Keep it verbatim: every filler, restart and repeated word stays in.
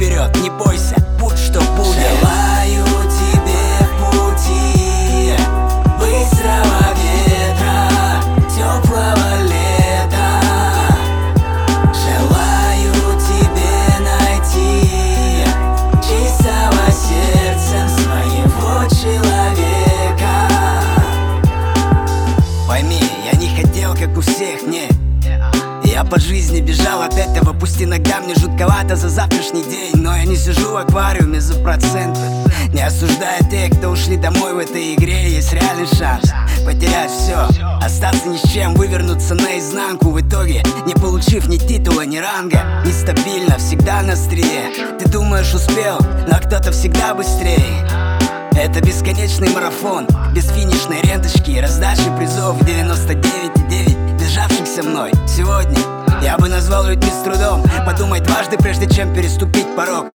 вперед, не бойся, будь что будет. Желаю тебе в пути быстрого ветра, теплого лета. Желаю тебе найти чистого сердцем своего человека. Пойми, я не хотел, как у всех, не. Я по жизни бежал от этого, пусть иногда мне жутковато за завтрашний день, но я не сижу в аквариуме за проценты. Не осуждая тех, кто ушли домой в этой игре, есть реальный шанс потерять все, остаться ни с чем, вывернуться наизнанку в итоге, не получив ни титула, ни ранга. Нестабильно, всегда на острие. Ты думаешь успел, но кто-то всегда быстрее. Это бесконечный марафон, без финишной ленточки и раздачи призов. Девяносто девять и девять бежавших мной сегодня я бы назвал людьми с трудом. Подумай дважды, прежде чем переступить порог.